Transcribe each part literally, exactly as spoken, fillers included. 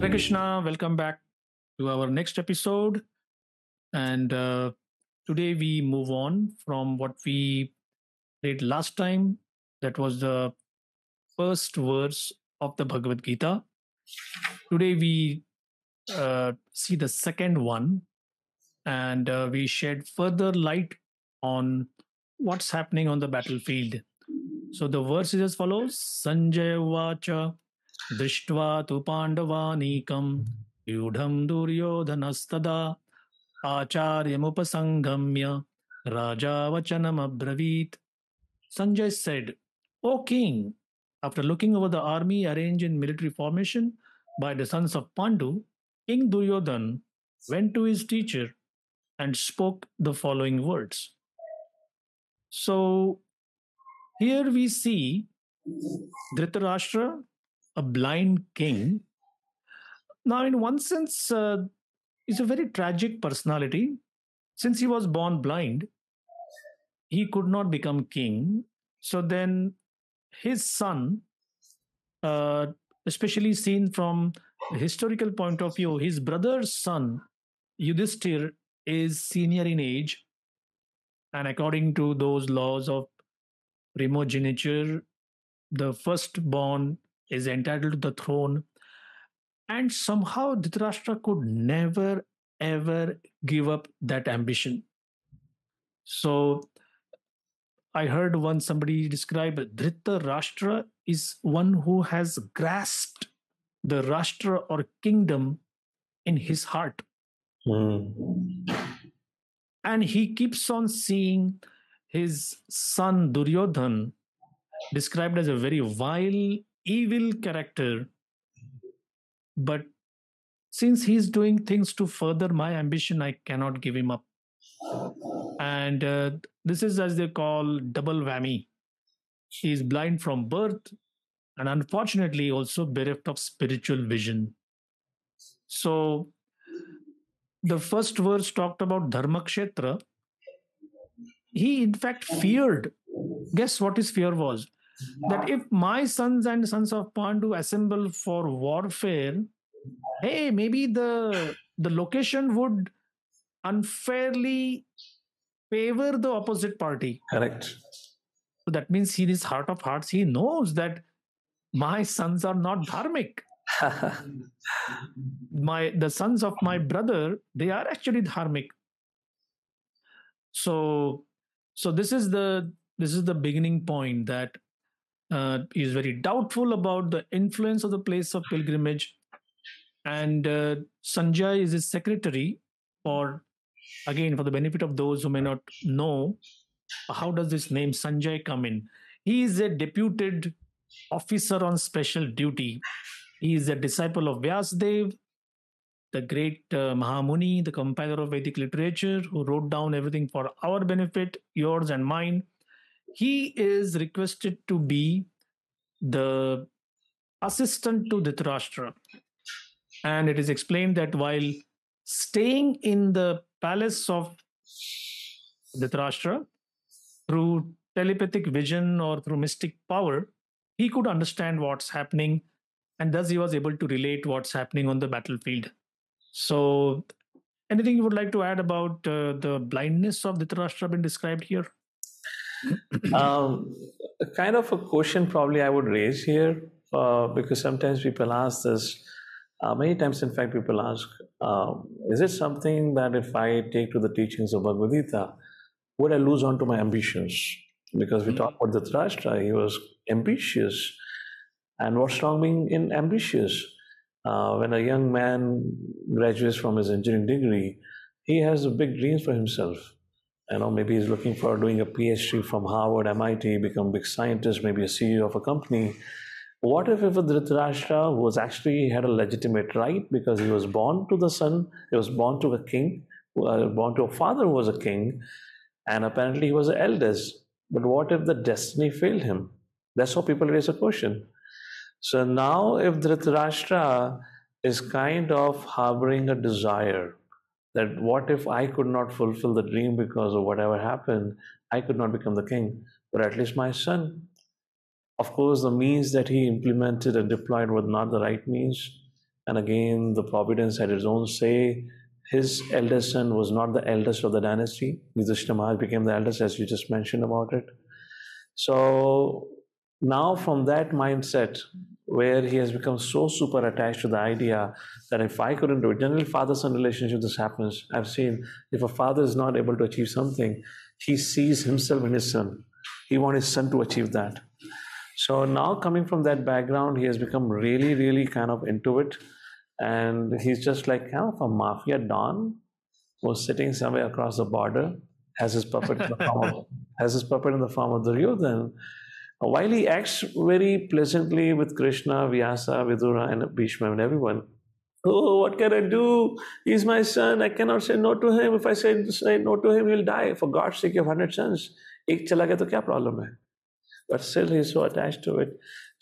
Hare Krishna, welcome back to our next episode. And uh, today we move on from what we did last time. That was the first verse of the Bhagavad Gita. Today we uh, see the second one, and uh, we shed further light on what's happening on the battlefield. So the verse is as follows: Sanjay Vacha Drishtva tu Pandavanikam Yudham Duryodhanastada Acharyamupasangamya Raja Vachanam Abravit. Sanjay said, O king, after looking over the army arranged in military formation by the sons of Pandu, King Duryodhan went to his teacher and spoke the following words. So here we see Dhritarashtra, a blind king. Now, in one sense, uh, he's a very tragic personality. Since he was born blind, he could not become king. So then his son, uh, especially seen from a historical point of view, his brother's son, Yudhishthir, is senior in age. And according to those laws of primogeniture, the firstborn is entitled to the throne. And somehow Dhritarashtra could never, ever give up that ambition. So I heard once somebody describe Dhritarashtra is one who has grasped the Rashtra or kingdom in his heart. Mm. And he keeps on seeing his son Duryodhan described as a very vile, evil character. But since he's doing things to further my ambition, I cannot give him up. And uh, this is, as they call, double whammy. He is blind from birth and unfortunately also bereft of spiritual vision. So the first verse talked about Dharmakshetra. He in fact feared. Guess what his fear was? That if my sons and sons of Pandu assemble for warfare, hey, maybe the the location would unfairly favor the opposite party. Correct. So that means in his heart of hearts, he knows that my sons are not dharmic. my the sons of my brother, they are actually dharmic. So so this is the this is the beginning point that uh, is very doubtful about the influence of the place of pilgrimage. And uh, Sanjay is his secretary, or again, for the benefit of those who may not know, how does this name Sanjay come in? He is a deputed officer on special duty. He is a disciple of Vyasdev, the great uh, Mahamuni, the compiler of Vedic literature, who wrote down everything for our benefit, yours and mine. He is requested to be the assistant to Dhritarashtra. And it is explained that while staying in the palace of Dhritarashtra, through telepathic vision or through mystic power, he could understand what's happening, and thus he was able to relate what's happening on the battlefield. So, anything you would like to add about uh, the blindness of Dhritarashtra been described here? um, a kind of a question probably I would raise here, uh, because sometimes people ask this. Uh, many times, in fact, people ask, uh, is it something that if I take to the teachings of Bhagavad Gita, would I lose on to my ambitions? Because we mm-hmm. talked about Dhritarashtra, he was ambitious. And what's wrong being in ambitious? Uh, when a young man graduates from his engineering degree, he has big dreams for himself. You know, maybe he's looking for doing a PhD from Harvard, M I T, become a big scientist, maybe a C E O of a company. What if, if a Dhritarashtra was actually had a legitimate right because he was born to the son, he was born to a king, uh, born to a father who was a king, and apparently he was the eldest. But what if the destiny failed him? That's how people raise a question. So now if Dhritarashtra is kind of harboring a desire that what if I could not fulfill the dream because of whatever happened, I could not become the king, but at least my son. Of course, the means that he implemented and deployed were not the right means. And again, the providence had its own say. His eldest son was not the eldest of the dynasty. Yudhishthira Maharaj became the eldest, as you just mentioned about it. So now, from that mindset, where he has become so super attached to the idea that if I couldn't do it, generally father-son relationship, this happens. I've seen if a father is not able to achieve something, he sees himself in his son. He wants his son to achieve that. So now, coming from that background, he has become really, really kind of into it, and he's just like kind of a mafia don who's sitting somewhere across the border, has his puppet in the form of, has his puppet in the form of Duryodhan. While he acts very pleasantly with Krishna, Vyasa, Vidura, and Bhishma, and everyone, oh, what can I do? He's my son. I cannot say no to him. If I say, say no to him, he'll die. For God's sake, you have hundred sons. Ek chala gaya to kya problem hai? But still, he's so attached to it.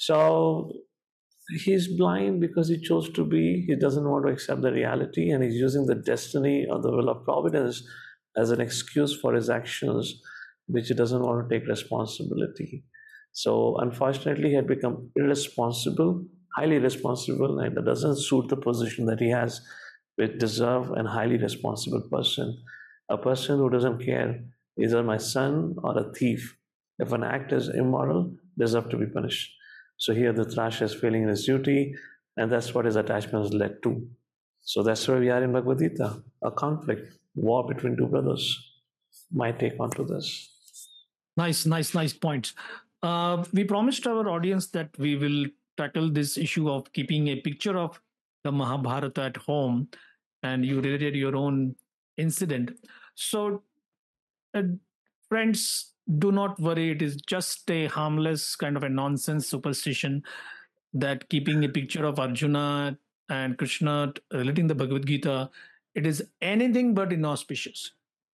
So he's blind because he chose to be. He doesn't want to accept the reality, and he's using the destiny or the will of providence as an excuse for his actions, which he doesn't want to take responsibility. So unfortunately, he had become irresponsible, highly responsible, and that doesn't suit the position that he has, which deserve an highly responsible person. A person who doesn't care, either my son or a thief. If an act is immoral, deserve to be punished. So here Dhritarashtra is failing in his duty, and that's what his attachment has led to. So that's where we are in Bhagavad Gita, a conflict, war between two brothers. My take onto this. Nice, nice, nice points. Uh, we promised our audience that we will tackle this issue of keeping a picture of the Mahabharata at home, and you related your own incident. So, uh, friends, do not worry. It is just a harmless kind of a nonsense superstition that keeping a picture of Arjuna and Krishna relating the Bhagavad Gita, it is anything but inauspicious.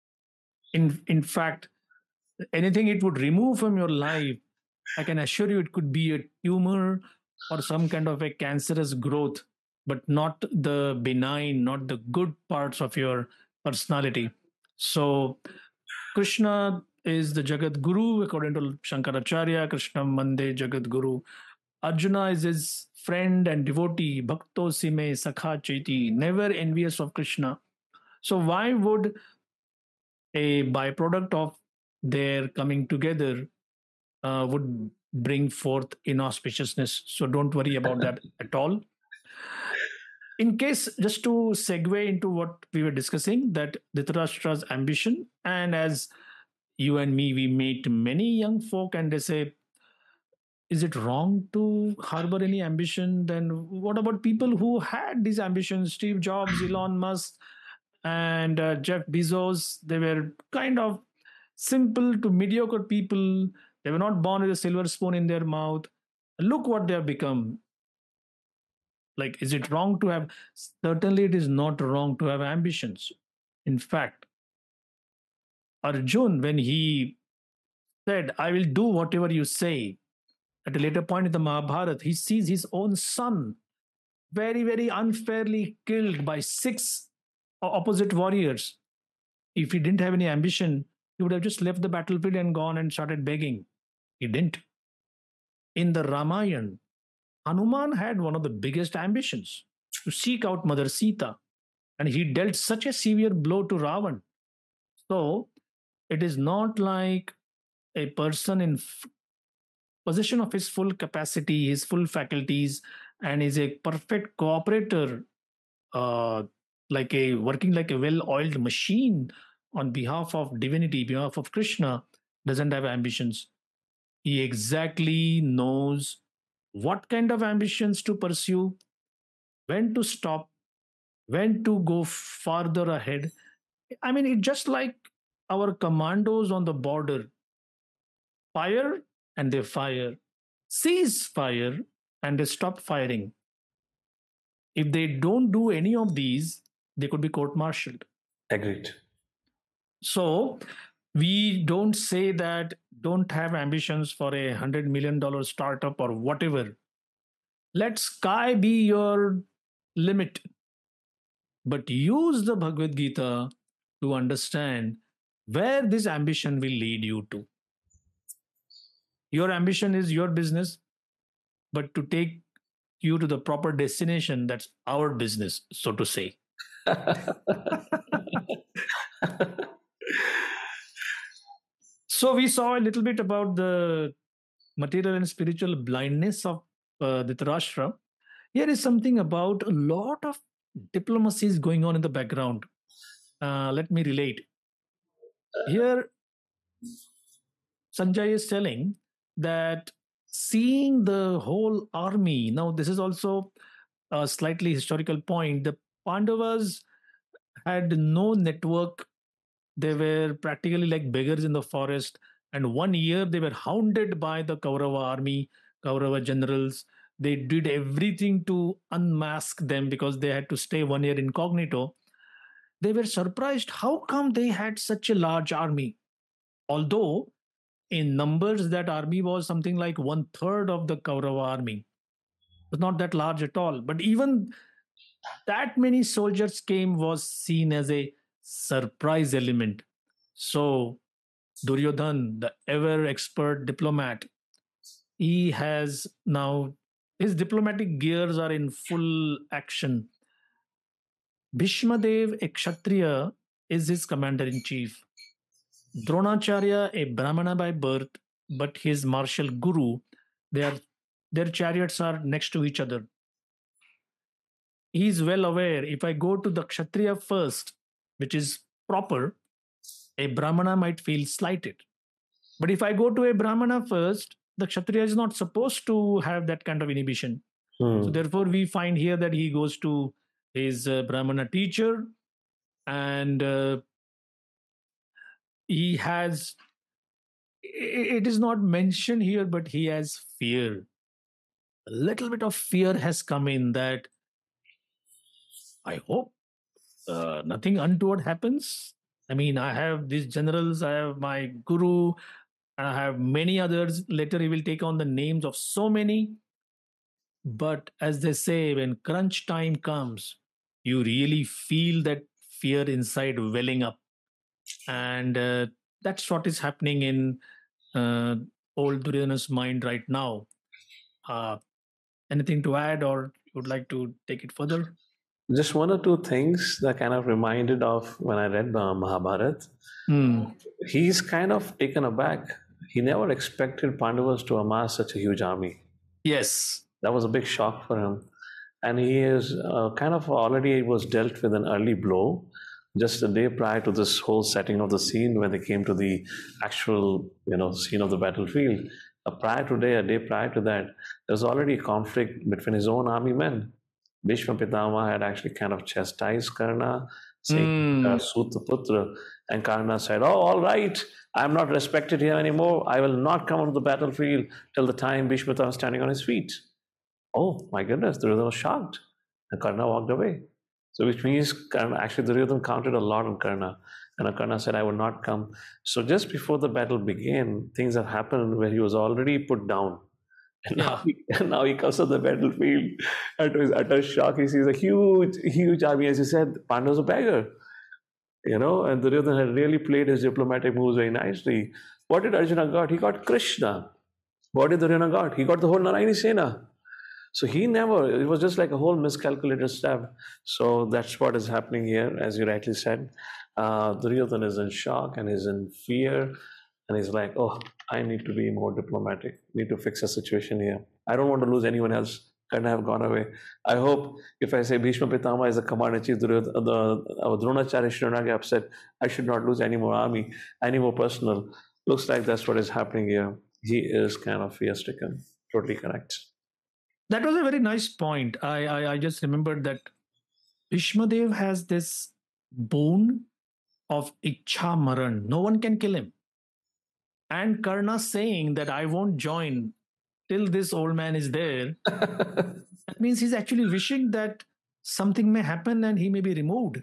In in fact, anything it would remove from your life, I can assure you it could be a tumor or some kind of a cancerous growth, but not the benign, not the good parts of your personality. So, Krishna is the Jagat Guru, according to Shankaracharya, Krishna Mande Jagat Guru. Arjuna is his friend and devotee, Bhakto Sime Sakha Cheti, never envious of Krishna. So, why would a byproduct of their coming together uh, would bring forth inauspiciousness? So, don't worry about that at all. In case, just to segue into what we were discussing, that Dhritarashtra's ambition, and as you and me, we meet many young folk and they say, is it wrong to harbor any ambition? Then what about people who had these ambitions? Steve Jobs, Elon Musk, and uh, Jeff Bezos, they were kind of simple to mediocre people. They were not born with a silver spoon in their mouth. Look what they have become. Like, is it wrong to have? Certainly, it is not wrong to have ambitions. In fact, Arjun, when he said, I will do whatever you say, at a later point in the Mahabharata, he sees his own son very, very unfairly killed by six opposite warriors. If he didn't have any ambition, he would have just left the battlefield and gone and started begging. He didn't. In the Ramayana, Hanuman had one of the biggest ambitions to seek out Mother Sita, and he dealt such a severe blow to Ravan. So, it is not like a person in f- possession of his full capacity, his full faculties, and is a perfect cooperator, uh, like a working like a well-oiled machine on behalf of divinity, behalf of Krishna, doesn't have ambitions. He exactly knows what kind of ambitions to pursue, when to stop, when to go farther ahead. I mean, it's just like our commandos on the border fire and they fire, cease fire and they stop firing. If they don't do any of these, they could be court martialed. Agreed. So we don't say that don't have ambitions for a hundred million dollar startup or whatever. Let sky be your limit, but use the Bhagavad Gita to understand where this ambition will lead you to. Your ambition is your business, but to take you to the proper destination, that's our business, so to say. So we saw a little bit about the material and spiritual blindness of uh, Dhritarashtra. Here is something about a lot of diplomacies going on in the background. Uh, let me relate. Here, Sanjay is telling that seeing the whole army, now this is also a slightly historical point. The Pandavas had no network. They were practically like beggars in the forest. And one year they were hounded by the Kaurava army, Kaurava generals. They did everything to unmask them because they had to stay one year incognito. They were surprised how come they had such a large army. Although in numbers, that army was something like one third of the Kaurava army. It was not that large at all. But even that many soldiers came was seen as a surprise element. So Duryodhan, the ever expert diplomat, he has now, his diplomatic gears are in full action. Bhishmadev, a Kshatriya, is his commander in chief. Dronacharya, a Brahmana by birth, but his martial guru, they are, their chariots are next to each other. He is well aware, if I go to the Kshatriya first, which is proper, a Brahmana might feel slighted. But if I go to a Brahmana first, the Kshatriya is not supposed to have that kind of inhibition. Hmm. So therefore, we find here that he goes to his uh, Brahmana teacher, and uh, he has, it is not mentioned here, but he has fear. A little bit of fear has come in that I hope uh, nothing untoward happens. I mean, I have these generals, I have my guru, and I have many others. Later, he will take on the names of so many. But as they say, when crunch time comes, you really feel that fear inside welling up. And uh, that's what is happening in uh, old Duryodhana's mind right now. Uh, anything to add, or you would like to take it further? Just one or two things that kind of reminded of when I read uh, Mahabharata. Mm. He's kind of taken aback. He never expected Pandavas to amass such a huge army. Yes. That was a big shock for him. And he is uh, kind of already was dealt with an early blow just a day prior to this whole setting of the scene when they came to the actual, you know, scene of the battlefield. Uh, prior to day, a day prior to that, there was already a conflict between his own army men. Bhishma Pitama had actually kind of chastised Karna, saying, mm. Sutaputra, and Karna said, oh, all right, I'm not respected here anymore. I will not come onto the battlefield till the time Bhishma Pitama is standing on his feet. Oh, my goodness, Duryodhana was shocked. And Karna walked away. So which means Karna, actually Duryodhana counted a lot on Karna. And Karna said, I will not come. So just before the battle began, things have happened where he was already put down. And now, he, and now he comes to the battlefield, and to his utter shock, he sees a huge, huge army. As you said, Pandava's a beggar. You know, and Duryodhana had really played his diplomatic moves very nicely. What did Arjuna got? He got Krishna. What did Duryodhana got? He got the whole Narayani Sena. So he never, it was just like a whole miscalculated step. So that's what is happening here, as you rightly said. Uh, Duryodhana is in shock and is in fear. And he's like, oh, I need to be more diplomatic. Need to fix a situation here. I don't want to lose anyone else. Karna have gone away. I hope if I say Bhishma Pitama is the commander-in-chief, the, the uh, Dronacharya should not get upset. I should not lose any more army, any more personnel. Looks like that's what is happening here. He is kind of fear-stricken. Totally correct. That was a very nice point. I, I, I just remembered that Bhishmadev has this boon of Ichha Maran. No one can kill him. And Karna saying that I won't join till this old man is there. That means he's actually wishing that something may happen and he may be removed.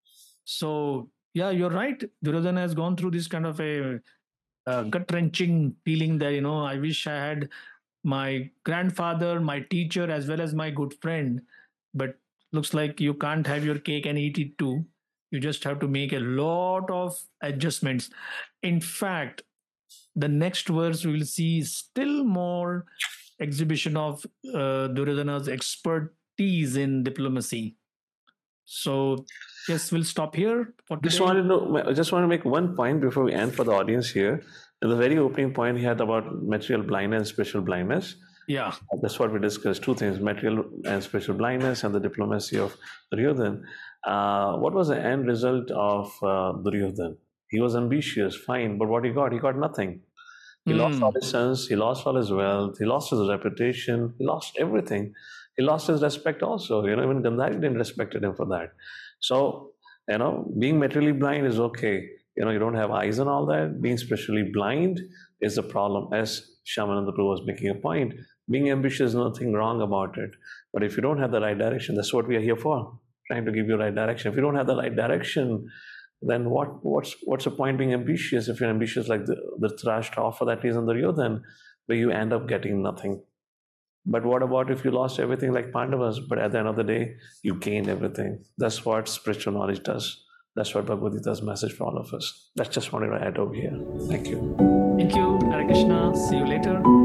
So, yeah, you're right. Duryodhana has gone through this kind of a, a gut-wrenching feeling that, you know, I wish I had my grandfather, my teacher, as well as my good friend. But looks like you can't have your cake and eat it too. You just have to make a lot of adjustments. In fact, the next verse we will see still more exhibition of uh, Duryodhana's expertise in diplomacy. So, yes, we'll stop here for today. Just wanted to, I just want to make one point before we end for the audience here. In the very opening point he had about material blindness and spiritual blindness. Yeah. That's what we discussed, two things, material and spiritual blindness and the diplomacy of Duryodhan. Uh, what was the end result of uh, Duryodhan? He was ambitious, fine, but what he got? He got nothing. He mm. lost all his sons, he lost all his wealth, he lost his reputation, he lost everything. He lost his respect also. You know, even Gandhari didn't respect him for that. So, you know, being materially blind is okay. You know, you don't have eyes and all that. Being spiritually blind is the problem, as Shyamananda Prabhu was making a point. Being ambitious, nothing wrong about it. But if you don't have the right direction, that's what we are here for, trying to give you the right direction. If you don't have the right direction, then what? What's what's the point being ambitious if you're ambitious like the, the Dhritarashtra, or for that reason Duryodhan, where you end up getting nothing? But what about if you lost everything like Pandavas, but at the end of the day, you gained everything? That's what spiritual knowledge does. That's what Bhagavad Gita's message for all of us. That's just wanted to add over here. Thank you. Thank you. Hare Krishna. See you later.